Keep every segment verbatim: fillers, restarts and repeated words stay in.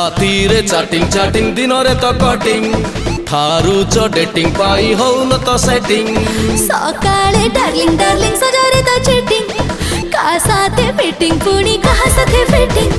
राती रे chatting chatting दिन रे तो कटिंग थारू च डेटिंग पाई हो न तो सेटिंग सकाळे डार्लिंग डार्लिंग सजारे तो चीटिंग का साथे मीटिंग पुणी कहा साथे फिटिंग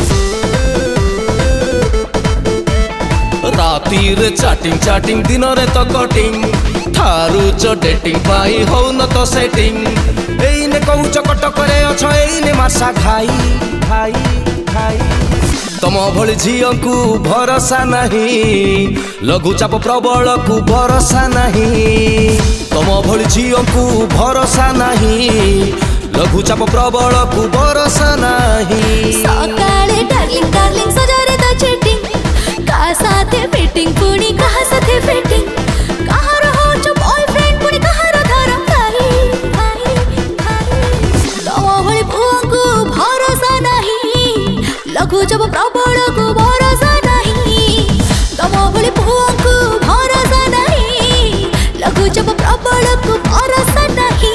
राती रे चैटिंग चैटिंग दिन रे तो कटिंग थारू च डेटिंग पाई हो न तो सेटिंग एइने कहूच कटकरे अछ एइने मासा खाई खाई खाई तम भली झियो को भरोसा नहीं लघुचाप प्रबल को भरोसा नहीं तम भली झियो को भरोसा नहीं लघुचाप प्रबल को भरोसा नहीं सकाळे डार्लिंग डार्लिंग सजारे तो चीटिंग का साथे मीटिंग पुणी कहा साथे फिटिंग कहा रहो जो बॉयफ्रेंड पुणी कहा रो धरम भाई भाई भाई तम भली पुआ को भरोसा नहीं लघुचाप प्रबल को भरोसा नहीं तम भली पुआ को भरोसा नहीं लघुचाप प्रबल को भरोसा नहीं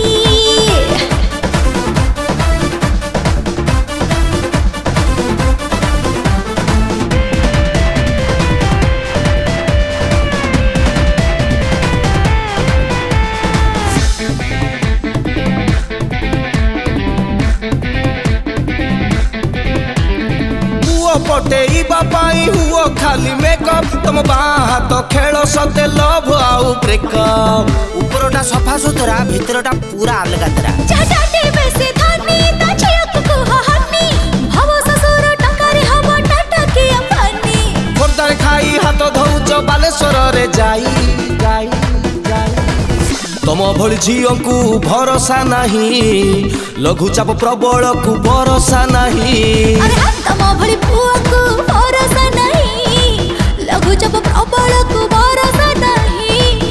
पटे बापाई हुओ खाली मेकअप तुम बाहा तो खेल सते लव आउ ब्रेकअप ऊपरटा सफा सुतरा भीतरटा पूरा अलगा तरा चाटाटे बेसे धानी ता छियक को हानी भव ससुर टंकारी हव टाटा के अंबानी खोरदार खाई हाथ धौच बालेश्वर रे जाई जाई जाई तम भली झियो को भरोसा नहीं लघुचाप प्रबल को भरोसा नहीं अरे हाँ तम भली पुआ को भरोसा नहीं लघुचाप प्रबल को भरोसा नहीं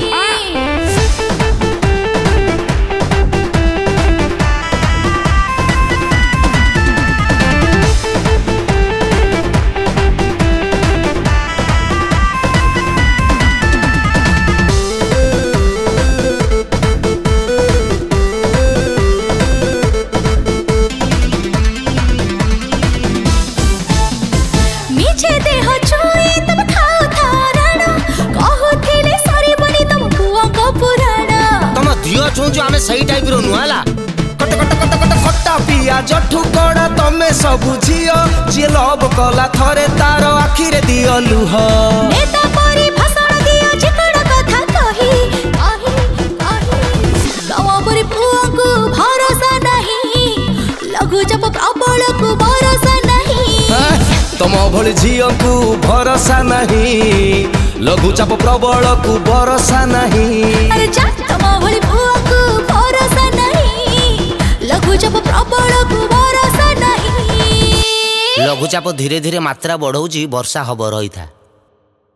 मीछे देह छुई तब खाओ थाराना कहूथिले सरी बनी तम पुआ को पुराना तम दियो छुंजु आमे सही टाइप रो नुआला कट कट कट कट खट्टा पिया जठु कड़ा तमे सब झियो जे लव कला थरे तार आखिरे दियो लुह नेता परी भाषण दियो चिकड़ कथा कही कही कही तम परी पुआ को भरोसा नहीं लघुचाप प्रबल को भरोसा नहीं तम भली झियो को भरोसा नहीं लघुचाप प्रबल को भरोसा नहीं अरे जा तम भली पुआ को भरोसा नहीं लघुचाप प्रबल को भरोसा नहीं लघुचाप धीरे धीरे मात्रा बढ़ौची वर्षा हब रही था।